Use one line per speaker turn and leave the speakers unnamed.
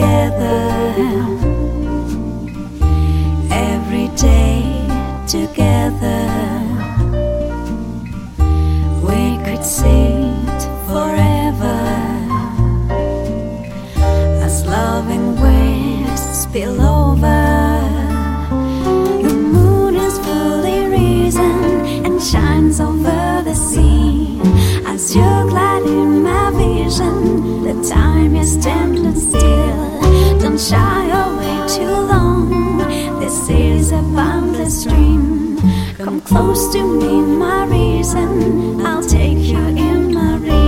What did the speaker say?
together, every day together. We could sit forever as loving waves spill over. The moon is fully risen and shines over the sea as you glide in my vision. The time is standing still. Don't shy away too long. This is a boundless dream. Come close to me, my reason. I'll take you in my reason.